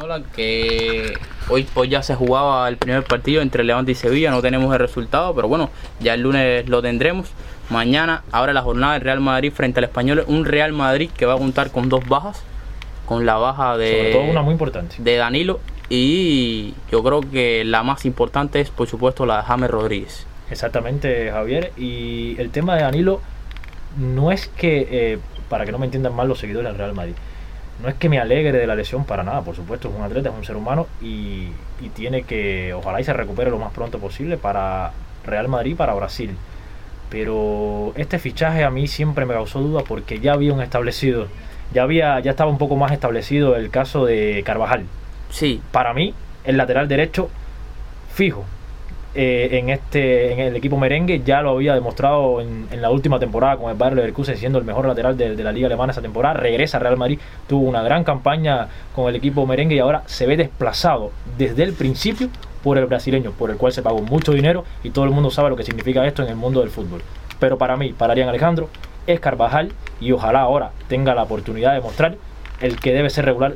Española, que hoy ya se jugaba el primer partido entre Levante y Sevilla. No tenemos el resultado, pero bueno, ya el lunes lo tendremos. Mañana abre la jornada del Real Madrid frente al Español, un Real Madrid que va a contar con 2 bajas, con la baja sobre todo una muy importante de Danilo, y yo creo que la más importante es, por supuesto, la de James Rodríguez. Exactamente, Javier. Y el tema de Danilo no es que, para que no me entiendan mal los seguidores del Real Madrid, no es que me alegre de la lesión para nada. Por supuesto, es un atleta, es un ser humano y tiene que, ojalá y se recupere lo más pronto posible para Real Madrid, para Brasil. Pero este fichaje a mí siempre me causó duda, porque ya había un establecido, ya estaba un poco más establecido el caso de Carvajal. Sí. Para mí, el lateral derecho fijo en el equipo merengue, ya lo había demostrado en la última temporada con el Bayer Leverkusen, siendo el mejor lateral de la liga alemana esa temporada. Regresa a Real Madrid, tuvo una gran campaña con el equipo merengue y ahora se ve desplazado desde el principio por el brasileño, por el cual se pagó mucho dinero, y todo el mundo sabe lo que significa esto en el mundo del fútbol. Pero para mí, para Arián Alejandro, es Carvajal, y ojalá ahora tenga la oportunidad de mostrar el que debe ser regular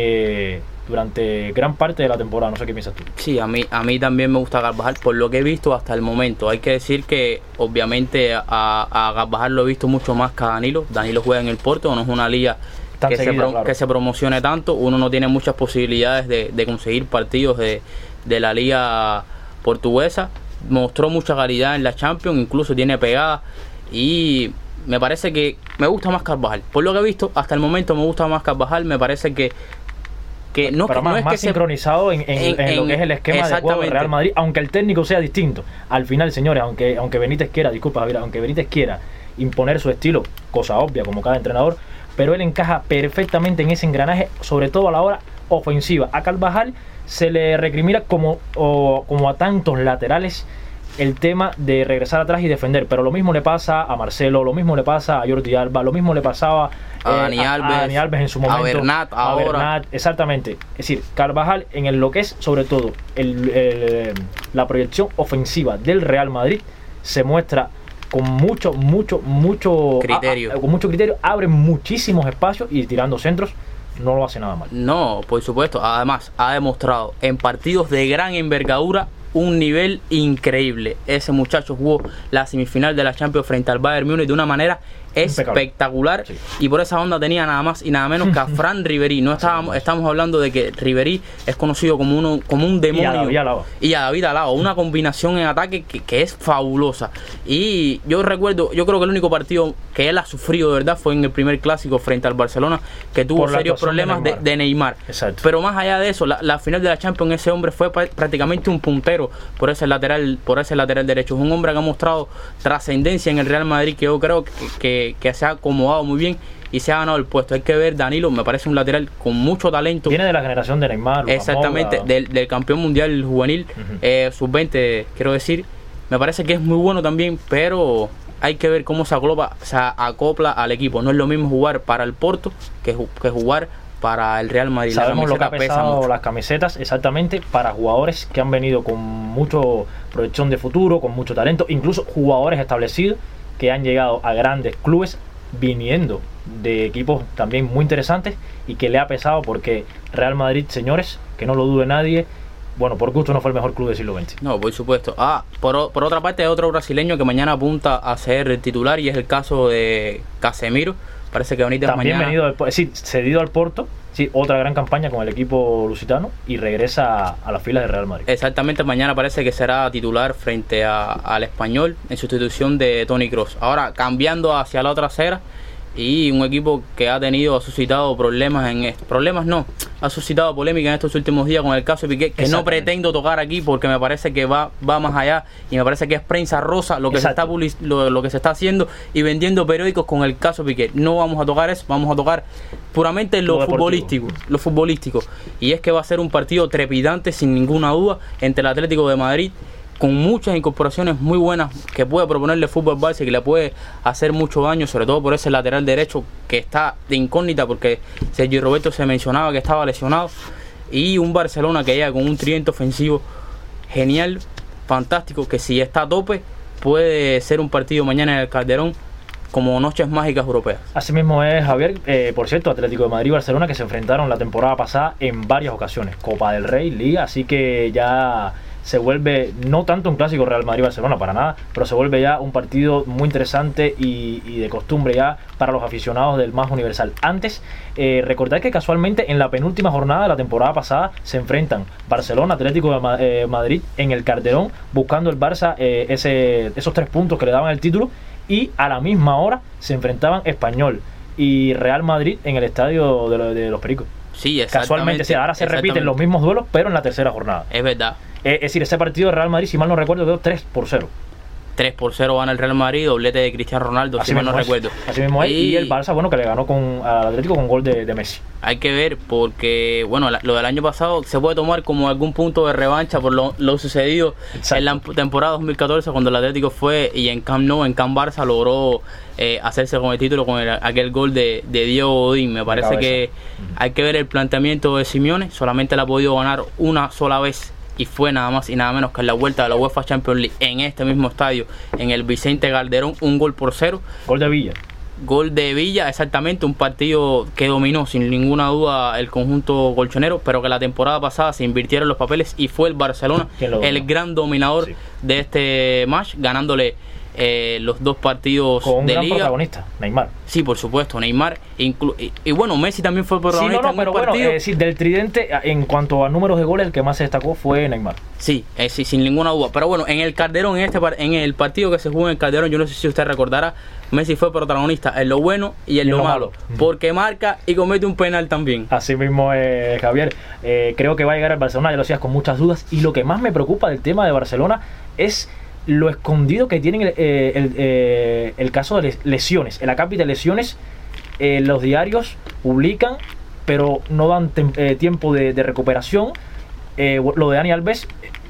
durante gran parte de la temporada. No sé qué piensas tú. Sí, a mí también me gusta Carvajal por lo que he visto hasta el momento. Hay que decir que obviamente a Carvajal lo he visto mucho más que a Danilo. Danilo juega en el Porto, no es una liga que se promocione tanto. Uno no tiene muchas posibilidades de conseguir partidos de la liga portuguesa. Mostró mucha calidad en la Champions, incluso tiene pegada, y me parece que me gusta más Carvajal. Por lo que he visto hasta el momento me gusta más Carvajal. Me parece que no, pero más, no es más que sincronizado en lo que es el esquema de juego del Real Madrid, aunque el técnico sea distinto. Al final, señores, aunque Benítez quiera, aunque Benítez quiera imponer su estilo, cosa obvia como cada entrenador, pero él encaja perfectamente en ese engranaje, sobre todo a la hora ofensiva. A Carvajal se le recrimina como a tantos laterales el tema de regresar atrás y defender, pero lo mismo le pasa a Marcelo, lo mismo le pasa a Jordi Alba, lo mismo le pasaba a Dani Alves en su momento, a Bernat, exactamente. Es decir, Carvajal en lo que es sobre todo la proyección ofensiva del Real Madrid se muestra con mucho criterio, abre muchísimos espacios y tirando centros no lo hace nada mal. No, por supuesto. Además, ha demostrado en partidos de gran envergadura un nivel increíble. Ese muchacho jugó la semifinal de la Champions frente al Bayern Múnich de una manera espectacular, sí. Y por esa onda tenía nada más y nada menos que a Fran Ribéry. Estamos hablando de que Ribéry es conocido como un demonio, y a David Alaba, una combinación en ataque que es fabulosa. Y yo creo que el único partido que él ha sufrido de verdad fue en el primer clásico frente al Barcelona, que tuvo serios problemas de Neymar. Exacto. Pero más allá de eso, la final de la Champions, ese hombre fue prácticamente un puntero por ese lateral derecho. Es un hombre que ha mostrado trascendencia en el Real Madrid, que yo creo que se ha acomodado muy bien y se ha ganado el puesto. Hay que ver, Danilo me parece un lateral con mucho talento. Viene de la generación de Neymar. Exactamente, del campeón mundial juvenil, sub-20, quiero decir. Me parece que es muy bueno también, pero hay que ver cómo se acopla al equipo. No es lo mismo jugar para el Porto que jugar para el Real Madrid. Sabemos lo que ha pesado las camisetas, exactamente, para jugadores que han venido con mucha proyección de futuro, con mucho talento, incluso jugadores establecidos que han llegado a grandes clubes viniendo de equipos también muy interesantes, y que le ha pesado, porque Real Madrid, señores, que no lo dude nadie, bueno, por gusto no fue el mejor club del siglo XX. No, por supuesto. Por otra parte, hay otro brasileño que mañana apunta a ser titular, y es el caso de Casemiro. Parece que Benítez también mañana... cedido al Porto. Sí, otra gran campaña con el equipo lusitano, y regresa a las filas de Real Madrid. Exactamente, mañana parece que será titular frente al Español en sustitución de Toni Kroos. Ahora, cambiando hacia la otra acera, y un equipo que ha suscitado ha suscitado polémica en estos últimos días con el caso de Piqué, que no pretendo tocar aquí porque me parece que va más allá, y me parece que es prensa rosa lo que se está haciendo y vendiendo periódicos con el caso Piqué. No vamos a tocar eso, vamos a tocar puramente lo futbolístico, y es que va a ser un partido trepidante sin ninguna duda entre el Atlético de Madrid, con muchas incorporaciones muy buenas que puede proponerle fútbol Barça, y que le puede hacer mucho daño, sobre todo por ese lateral derecho que está de incógnita, porque Sergio Roberto se mencionaba que estaba lesionado, y un Barcelona que llega con un tridente ofensivo genial, fantástico, que si está a tope puede ser un partido mañana en el Calderón como noches mágicas europeas. Así mismo es, Javier. Por cierto, Atlético de Madrid y Barcelona, que se enfrentaron la temporada pasada en varias ocasiones, Copa del Rey, Liga, así que ya se vuelve no tanto un clásico Real Madrid-Barcelona para nada, pero se vuelve ya un partido muy interesante y de costumbre ya para los aficionados del más universal. Antes, recordad que casualmente en la penúltima jornada de la temporada pasada se enfrentan Barcelona, Atlético de Madrid en el Calderón, buscando el Barça esos 3 puntos que le daban el título, y a la misma hora se enfrentaban Español y Real Madrid en el estadio de los Pericos. Sí, casualmente, sí, ahora se repiten los mismos duelos, pero en la tercera jornada. Es verdad. Es decir, ese partido de Real Madrid, si mal no recuerdo, quedó 3-0. 3-0 gana el Real Madrid, doblete de Cristiano Ronaldo, si mal no recuerdo. Así mismo es, y el Barça, bueno, que le ganó al Atlético con gol de Messi. Hay que ver, porque, bueno, lo del año pasado se puede tomar como algún punto de revancha por lo sucedido. Exacto. En la temporada 2014, cuando el Atlético fue y en Camp Nou, en Camp Barça, logró hacerse con el título con aquel gol de Diego Godín. Me parece que hay que ver el planteamiento de Simeone. Solamente le ha podido ganar una sola vez, y fue nada más y nada menos que en la vuelta de la UEFA Champions League, en este mismo estadio, en el Vicente Calderón, 1-0. Gol de Villa. Gol de Villa, exactamente, un partido que dominó sin ninguna duda el conjunto colchonero, pero que la temporada pasada se invirtieron los papeles y fue el Barcelona el gran dominador de este match, ganándole los 2 partidos con un de gran liga. Protagonista, Neymar. Sí, por supuesto, Neymar. Y bueno, Messi también fue protagonista en el partido. Sí, del tridente, en cuanto a números de goles, el que más se destacó fue Neymar. Sí, sin ninguna duda. Pero bueno, en el Calderón, en el partido que se jugó en el Calderón, yo no sé si usted recordará, Messi fue protagonista en lo bueno y en lo malo, porque marca y comete un penal también. Así mismo, Javier. Creo que va a llegar al Barcelona, ya lo decías, con muchas dudas. Y lo que más me preocupa del tema de Barcelona es lo escondido que tienen el caso de lesiones. El acápite de lesiones, los diarios publican, pero no dan tiempo de recuperación. Lo de Dani Alves,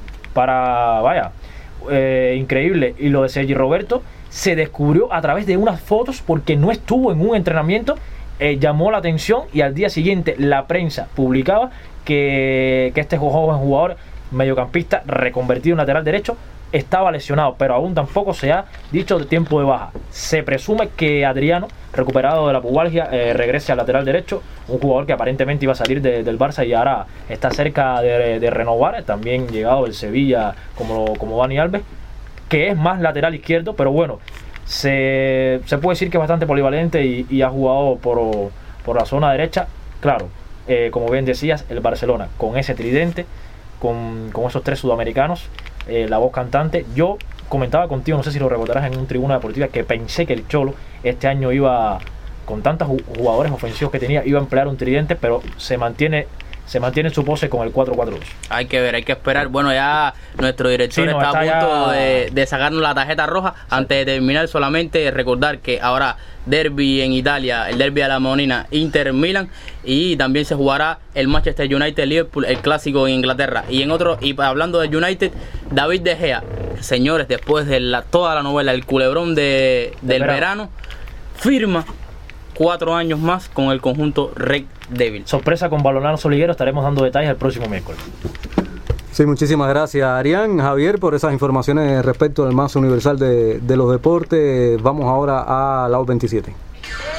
increíble. Y lo de Sergi Roberto se descubrió a través de unas fotos porque no estuvo en un entrenamiento. Llamó la atención y al día siguiente la prensa publicaba que este joven jugador mediocampista reconvertido en lateral derecho estaba lesionado, pero aún tampoco se ha dicho de tiempo de baja. Se presume que Adriano, recuperado de la pubalgia, regrese al lateral derecho, un jugador que aparentemente iba a salir del Barça y ahora está cerca de renovar, también llegado del Sevilla como Dani Alves, que es más lateral izquierdo, pero bueno, se puede decir que es bastante polivalente y ha jugado por la zona derecha. Claro, como bien decías, el Barcelona con ese tridente, con esos 3 sudamericanos, la voz cantante. Yo comentaba contigo, no sé si lo recordarás, en un Tribuna Deportiva, que pensé que el Cholo este año iba, con tantos jugadores ofensivos que tenía, iba a emplear un tridente, pero se mantiene en su pose con el 4-4-2. Hay que ver, hay que esperar. Bueno, ya nuestro director está a punto de sacarnos la tarjeta roja. Sí. Antes de terminar, solamente recordar que ahora derbi en Italia, el derbi de la Monina, Inter-Milan, y también se jugará el Manchester United-Liverpool, el clásico en Inglaterra. Y hablando de United, David De Gea, señores, después de toda la novela, el culebrón del verano, firma 4 años más con el conjunto Red Devil. Sorpresa con Balonmano Soliguero, estaremos dando detalles el próximo miércoles. Sí, muchísimas gracias, Arián, Javier, por esas informaciones respecto al más universal de los deportes. Vamos ahora a la 27.